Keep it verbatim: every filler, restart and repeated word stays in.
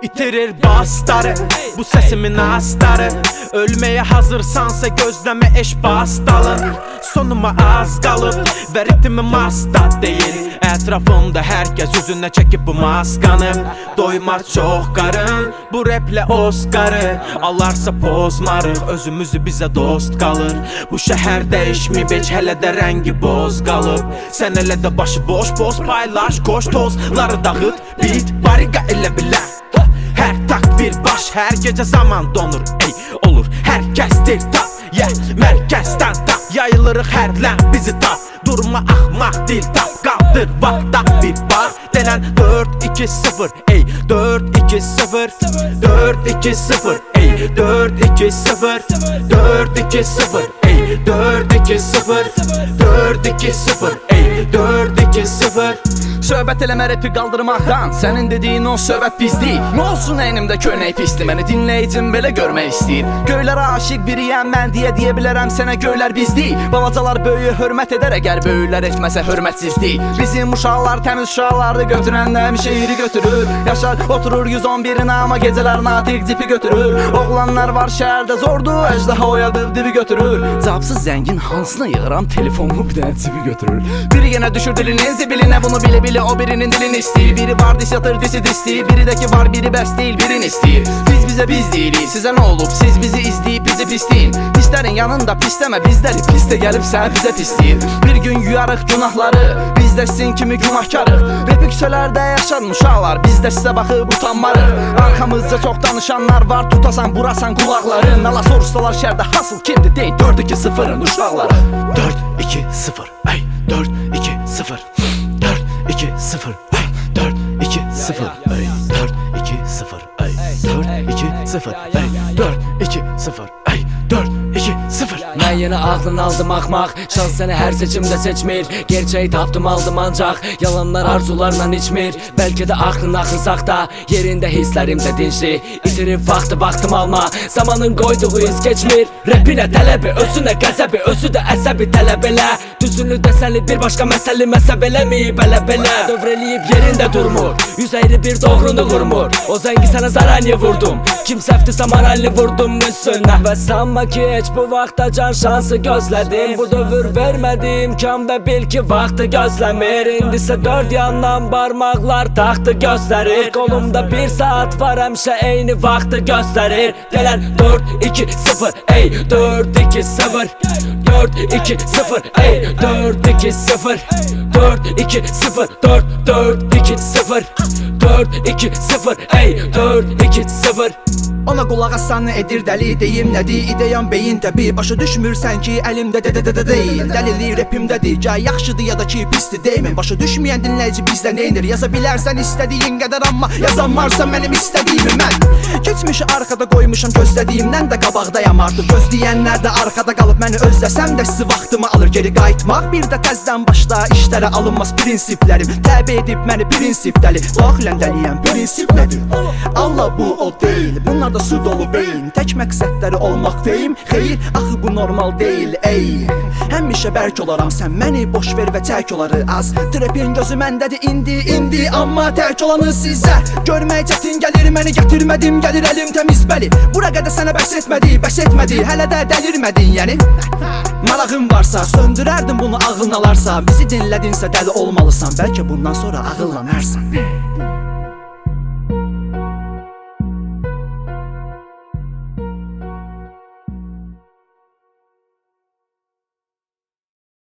İtirir bastarı, bu sesimin astarı. Ölmeye hazırsansa gözleme eş bastalın. Sonuma az kalıp ve ritmim asla değil. Etrafımda herkes yüzüne çekip bu maskanı. Doymaz çok karın bu raple Oscar'ı. Alarsa pozmarıq, özümüzü bize dost kalır. Bu şehir değişmeyip hiç, hele de rengi boz kalıp. Sen hele de başı boş boz paylaş, koş tozları dağıt. Beat bariga elə bilər. Her takvir baş, her gece zaman donur. Ey olur herkestir tap, yeah, merkezden tap. Yayılırıq hərlən bizi tap. Durma ahmak dil tap, kaldır vakta bir bak. Denen dört iki sıfır, ey dört iki sıfır, dört iki sıfır, ey dört iki sıfır, dört iki sıfır, ey dört iki sıfır, dört iki sıfır, ey dört iki sıfır. Söhbət eləmə rapi qaldırmaqdan, sənin dediyin o söhbət bizdir. Nə olsun əynimdə köynək pisdir, məni dinləyicim belə görmək istəyir. Göylərə aşiq biriyəm mən deyə deyə bilərəm sənə, göylər bizdir. Balacalar böyüyü hörmət edər, əgər böyüklər etməsə hörmətsizlik. Bizim uşaqlar təmiz uşaqlardır, götürəndə həmişə iri götürür. Yaşar oturur yüz on birin amma gecələr natiq cipi götürür. Oğlanlar var şəhərdə zordur, əjdaha oyadıb dibi götürür. Cavabsız zəngin hansına yığıram, telefonumu bir dənə cipi götürür. Biri yenə düşür dilinin zibilinə, bunu bilə bilə o birinin dilini istəyir. Biri var dis yatır disi distir, biri də ki var biri bəs deyil birini istəyir. Biz bizə biz deyilik, sizə nə olub, siz bizi izləyib bizi pisləyin. Pislərin yanında pisləmə bizləri, pis də gəlib sənə bizə pisləyir. Bir gün yuyarıq günahları, biz də sizin kimi günahkarıq. Rap küçələrdə yaşayan uşaqlar, biz də sizə baxıb utanmarıq. Arxamızda çox danışanlar var, tutasan burasan qulaqların. Ala soruşsalar şəhərdə hasıl kimdir deyin, dört iki sıfırın uşaqları. Dört iki sıfır, ey dört iki sıfır, dört iki sıfır, ey dört iki sıfır, ey dört iki sıfır, ey dört iki sıfır, ey dört iki sıfır, ey dört iki sıfır. Mən yenə ağlını aldım axmaq, şans səni hər seçimdə seçmir. Gerçeği tapdım aldım ancaq, yalanlar arzularla içmir. Bəlkə də axın axınsaq da, yerində hisslərimdə dinçli. İtirib vaxtı vaxtım alma, zamanın qoyduğu iz geçmir. Rapinə tələbi, özünə qəzəbi, özü də əsəbi tələb elə. Düzünü desəli bir başqa məsəli məsəb eləmiyib elə belə. Dövrəliyib yerində durmur, yüz əyri bir doğrunu qurmur. O zəngi sənə zaraniyə vurdum, kim səfti samaralli vurdum üstünə. Və sanma ki heç bu vaxta can şansı gözlədim. Bu dövr vermədi imkan və bil ki vaxtı gözləmir. İndisə dörd yandan barmaqlar taxtı göstərir. Qolumda bir saat var həmişə eyni vaxtı göstərir. Gələn dört iki sıfır, ey dört iki sıfır, dört iki sıfır, ey dört iki sıfır, dört iki sıfır, dört dört iki sıfır, dört iki sıfır, ey dört iki sıfır. Ona qulaq asanı edir dəli, deyim nədir, ideyam beyin təbi. Başa düşmürsən ki əlimdə də-də-də-də deyil, dəlili rapimdədir, gəl yaxşıdır ya da ki pisdir deyimin. Başa düşməyən dinləyici bizdə neynir, yaza bilərsən istədiyin qədər, amma yazan varsa mənim istədiyimi mən. Keçmişi arkada qoymuşam, gözlədiyimdən də qabaqdayam artıq. Gözləyənlər də arkada qalıb məni özləsəm də sizi vaxtımı alır geri qayıtmaq. Bir də təzdən başda işlərə alınmaz prinsiplərim, təbi edib məni prinsipdəli. Daxilən dəliyəm, prinsip nədir? Allah bu o deyil, bunlar da su dolu beyin. Tək məqsədləri olmaq feyim, xeyir, axı bu normal deyil, ey. Həmişə bərk olaram, sən məni boş ver və tək oları az. Trapin gözü məndədir indi, indi, amma tək olanı sizə görmək çətin gəlir, məni gətirmədim, gəlir əlim təmiz bəli. Bura qədər sənə bəs etmədi, bəs etmədi, hələ də dəlirmədin yəni. Marağın varsa, söndürərdim bunu ağlın alarsa. Bizi dinlədinsə dəli olmalısan, bəlkə bundan sonra ağıllanarsan.